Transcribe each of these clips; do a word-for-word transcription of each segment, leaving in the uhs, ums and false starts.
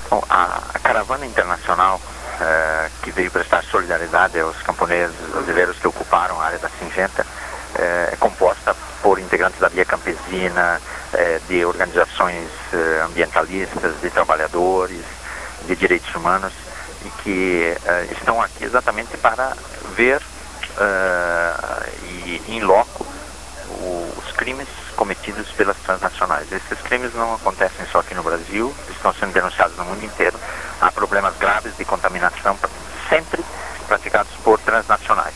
Bom, a, a caravana internacional eh, que veio prestar solidariedade aos camponeses brasileiros que ocuparam a área da Singenta eh, é composta por integrantes da Via Campesina, eh, de organizações eh, ambientalistas, de trabalhadores, de direitos humanos, e que eh, estão aqui exatamente para ver uh, e, em loco o, os crimes cometidos pelas transnacionais. Esses crimes não acontecem só aqui no Brasil, estão sendo denunciados no mundo inteiro. Há problemas graves de contaminação sempre praticados por transnacionais.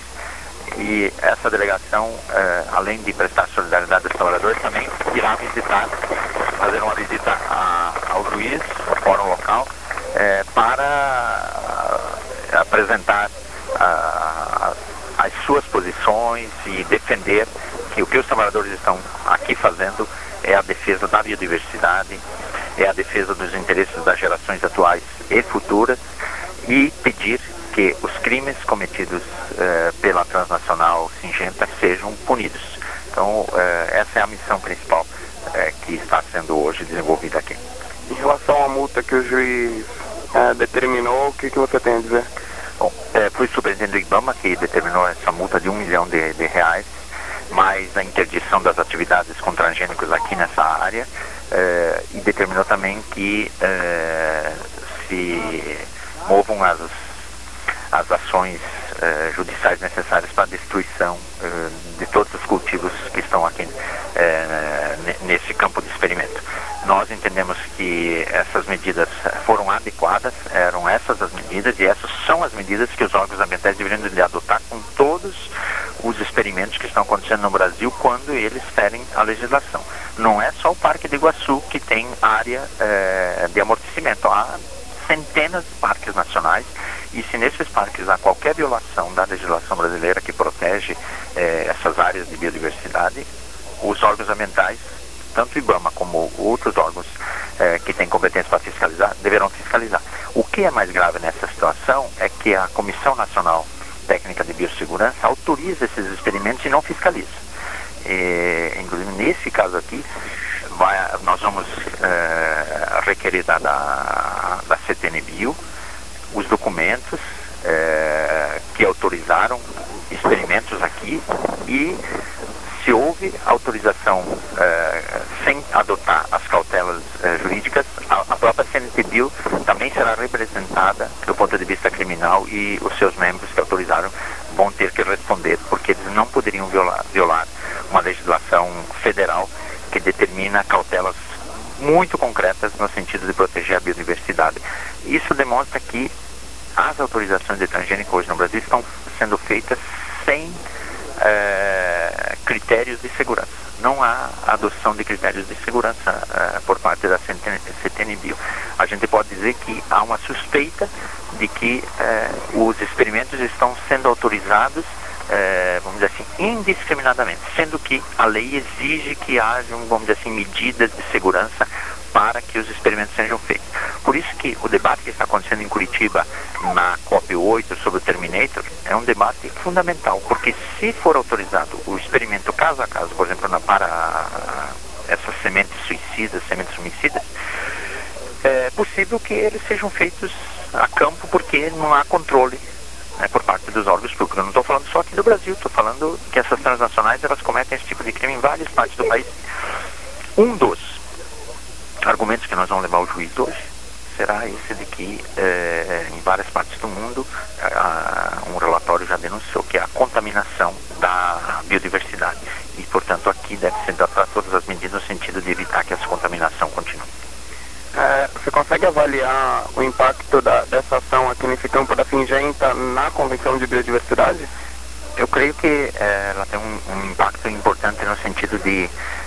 E essa delegação, uh, além de prestar solidariedade aos trabalhadores, também irá visitar, fazer uma visita a, ao juiz, ao fórum local, uh, para uh, apresentar uh, as suas posições e defender que o que os trabalhadores estão aqui fazendo é a defesa da biodiversidade, é a defesa dos interesses das gerações atuais e futuras, e pedir que os crimes cometidos eh, pela transnacional Singenta sejam punidos. Então, eh, essa é a missão principal eh, que está sendo hoje desenvolvida aqui. Em relação à multa que o juiz eh, determinou, o que, que você tem a dizer? Bom, eh, foi o superintendente do IBAMA que determinou essa multa de um milhão de, de reais, mais a interdição das atividades com transgênicos aqui nessa área, eh, e determinou também que eh, se movam as, as ações eh, judiciais necessárias para a destruição eh, de todos os cultivos que estão aqui eh, nesse campo de experimento. Nós entendemos que essas medidas foram adequadas, eram essas as medidas, e essas são as medidas que os órgãos ambientais deveriam de adotar com todos os experimentos que estão acontecendo no Brasil quando eles ferem a legislação. Não é só o Parque de Iguaçu que tem área eh, de amortecimento, há centenas de parques nacionais, e se nesses parques há qualquer violação da legislação brasileira que protege eh, essas áreas de biodiversidade, os órgãos ambientais, tanto o IBAMA como outros órgãos eh, que têm competência para fiscalizar, deverão fiscalizar. O que é mais grave nessa situação é que a Comissão Nacional Técnica de Biossegurança autoriza esses experimentos e não fiscaliza. E, inclusive, nesse caso aqui, vai, nós vamos eh, requerer da, da, da C T N Bio os documentos eh, que autorizaram experimentos aqui, e se houve autorização eh, sem adotar as cautelas eh, jurídicas, a, a própria C N T Bio também será representada do ponto de vista criminal, e os seus membros que autorizaram vão ter que responder, porque eles não poderiam violar, violar uma legislação federal que determina cautelas muito concretas no sentido de proteger a biodiversidade. Isso demonstra que as autorizações de transgênico hoje no Brasil estão sendo feitas sem eh, critérios de segurança. Não há adoção de critérios de segurança eh, por parte da C T N Bio. A gente pode dizer que há uma suspeita de que eh, os experimentos estão sendo autorizados, eh, vamos dizer assim, indiscriminadamente, sendo que a lei exige que hajam, vamos dizer assim, medidas de segurança para que os experimentos sejam feitos. Por isso que o debate que está acontecendo em Curitiba, na COP oito, sobre o Terminator, é um debate fundamental, porque se for autorizado o experimento caso a caso, por exemplo, na, para essas sementes suicidas, sementes homicidas, é possível que eles sejam feitos a campo, porque não há controle, né, por parte dos órgãos públicos. Eu não estou falando só aqui do Brasil, estou falando que essas transnacionais, elas cometem esse tipo de crime em várias partes do país. Um dos argumentos que nós vamos levar ao juiz hoje será esse de que eh, em várias partes do mundo ah, um relatório já denunciou que há contaminação da biodiversidade, e portanto aqui deve ser dada todas as medidas no sentido de evitar que essa contaminação continue. É, você consegue avaliar o impacto da, dessa ação aqui nesse campo da Singenta na Convenção de Biodiversidade? Eu creio que eh, ela tem um, um impacto importante no sentido de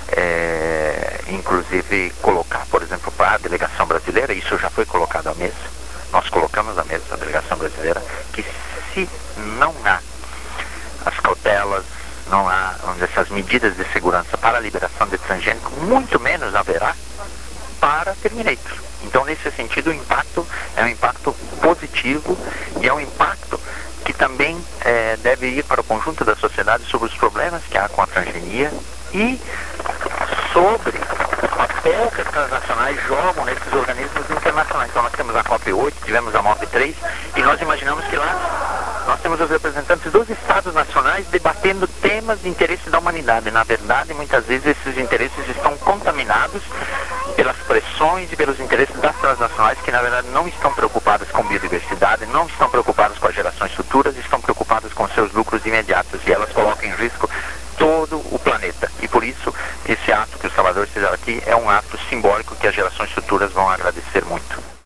É, inclusive colocar, por exemplo, para a delegação brasileira, isso já foi colocado à mesa, nós colocamos à mesa a delegação brasileira, que se não há as cautelas, não há, vamos dizer, essas medidas de segurança para a liberação de transgênico, muito menos haverá para Terminator. Então, nesse sentido, o impacto é um impacto positivo, e é um impacto que também é, deve ir para o conjunto da sociedade sobre os problemas que há com a transgenia e sobre papel que as transnacionais jogam nesses organismos internacionais. Então nós temos a COP oito, tivemos a MOP três, e nós imaginamos que lá nós temos os representantes dos Estados nacionais debatendo temas de interesse da humanidade. Na verdade, muitas vezes esses interesses estão contaminados pelas pressões e pelos interesses das transnacionais, que na verdade não estão preocupadas com biodiversidade, não estão preocupadas com as gerações futuras, estão preocupadas com seus lucros imediatos, e elas colocam em risco todo o planeta. E por isso, esse ato que o Salvador esteja aqui é um ato simbólico que as gerações futuras vão agradecer muito.